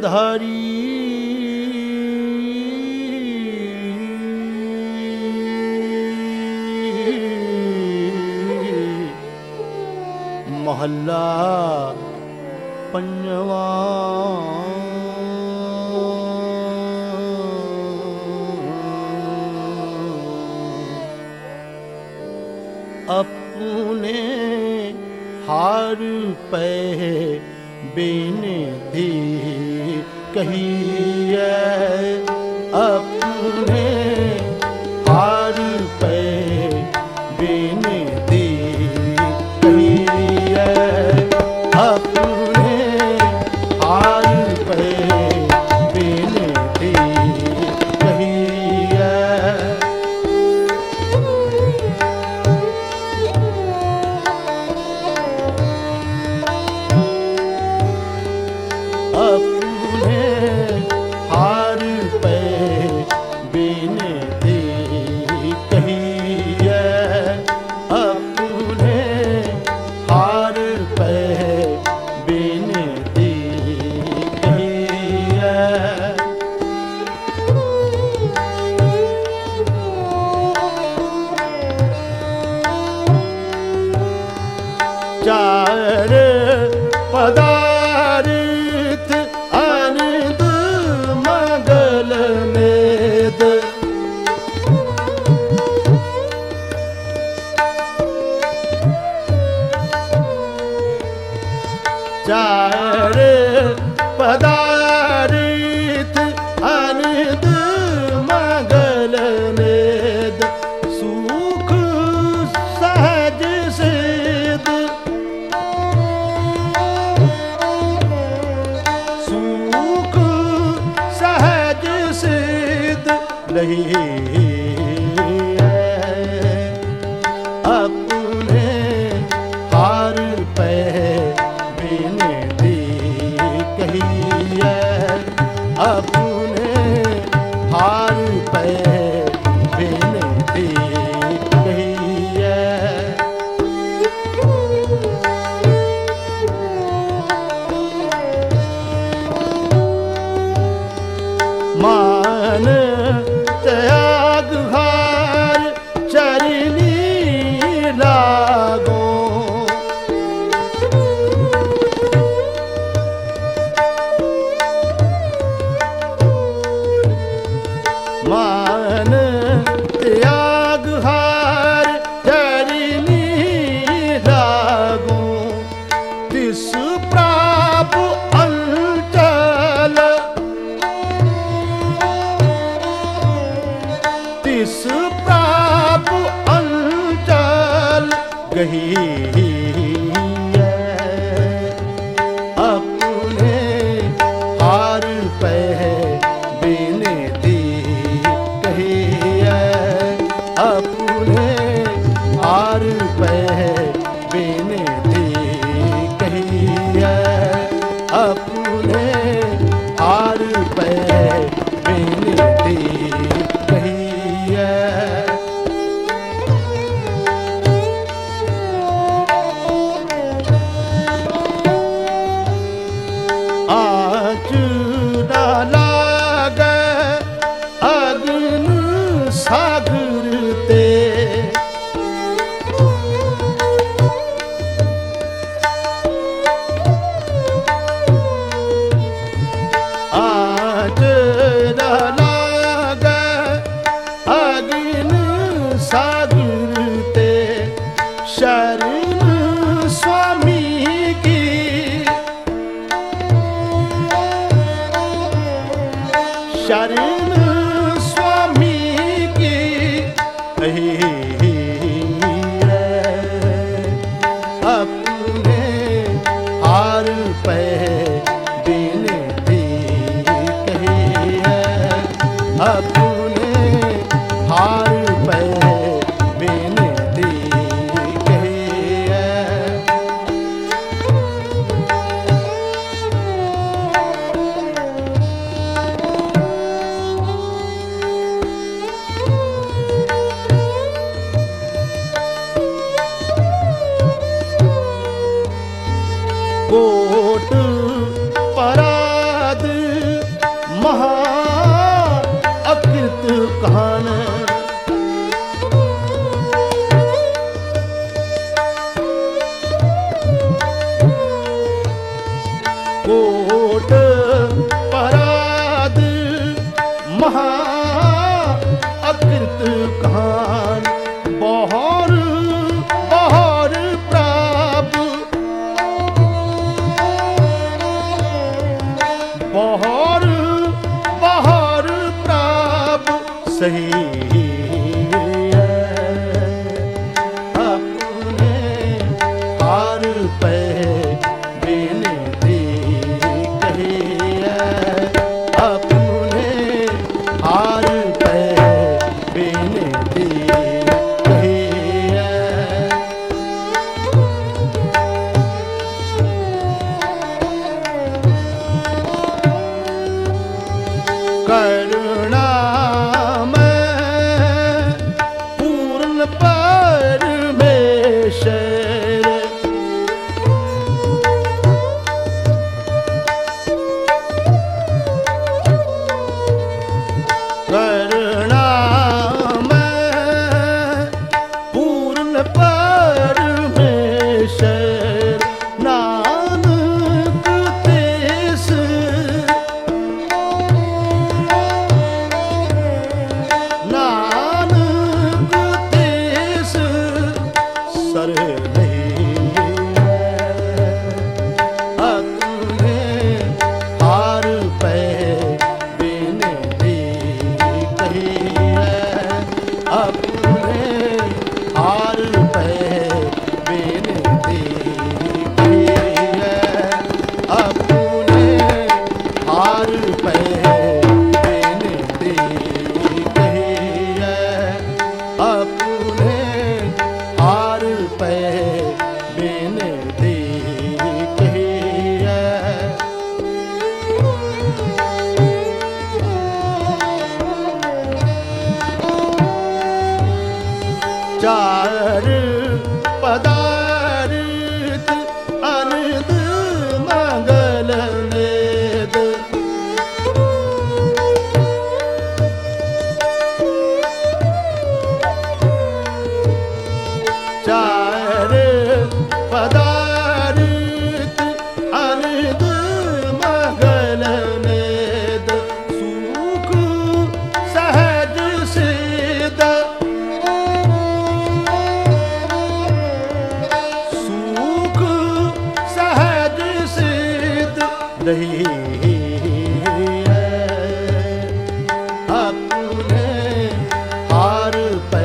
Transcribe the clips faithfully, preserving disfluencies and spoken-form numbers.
धारी महला पंजवा। अपने हार पे बिनती कहिए, अपने हार पे बिनती कहिए, अपने हार पे बिनती कहिए। अपने हार पे बिनती कहिए, अपने हार पे बिनती कहिए। चार पदार्थ आनंद मंगल मेद, चार पदार्थ आनंद मंगल मेद, सुख सहज सिद्ध, सुख सहज सिद्ध रही है। अपने हार पे बिनती कहिए, अपने हार पे बिनती कहिए। मान त्याग हार चरनी लागो, मान त्याग हार चरनी लागो, तिस प्राप अंचल, तिस प्राप अंचल गही है। अपने हार पे बिनती कहिए, अपने हार पे बिनती कहिए, अपने हार पे बिनती कहिए। आँच न लागे अग्न सागर ते, आँच न लागे अग्न सागर ते, शरण स्वामी की, शरण स्वामी की कही है। अपने हार पे बिनती कहिए, अपने हार पे बिनती कहिए। कोट पराद अकृत कान। कोट पराध महा अकृत कान। बहर बहर प्राप बहर बहर प्राप सही अपने हार पे बिनती कहिए। अपने हार पे बिनती कहिए। करुणा में पूर्ण परमेश्वर। करुणा में पूर्ण परमेश्वर। नानक तेस नानक तेस सर नहीं है। अपने हार पे बिनती कहिए। अपने हार पे बिनती कहिए। अपने हार पे बिनती कहिए। अपने हार पे बिनती कहिए। चार पदार्थ अनद मंगल वेद। चार पदार्थ अनद मंगल वेद। सुख सहज सिद्ध सुख सहज सिद्ध रही है। अपने हार पे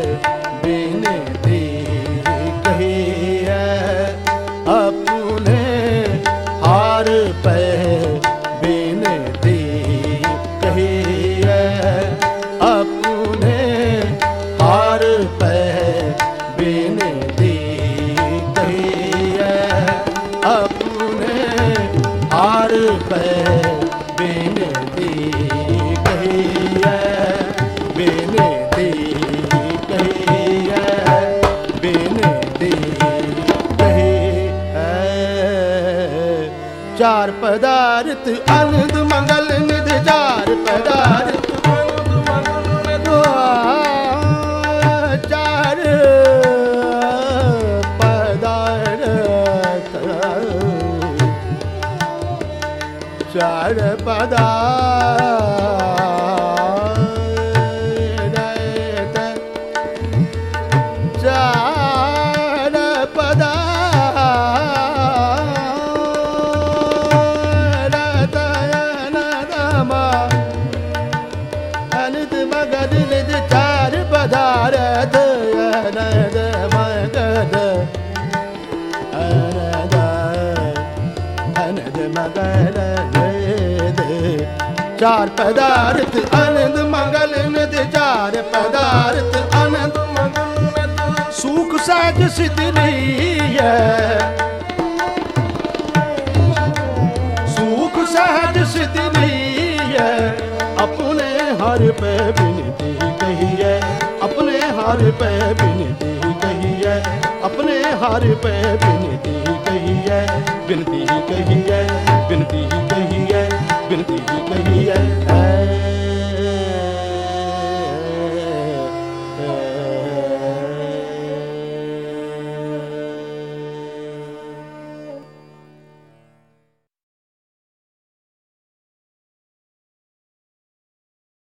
बिनती कहिए। अपने हार पे बिनती कहिए। अपने हार पे बिनती कहिए। अपने हार पे बिनती कहिए। बिनती कहिए। बिनती कहिए। चार पदार्थ आनंद मंगल निधि। चार पदार्थ चार पदार्थ चार पदार्थ चार पदार्थ अनंत मगध निध। चार पदार्थ अनंत मगध अनंत अनंत मगध निध। चार पदार्थ आनंद मंगल निध। चार पदार्थ आनंद मंगल निध। सुख सहज सिद्ध है। सुख सहज सिद्ध है। अपने हर पे बिनती कहिए। अपने हर पे बिनती कहिए। अपने हर पे बिनती कहिए। बिनती कहिए। बिनती कहिए। बिनती कहिए।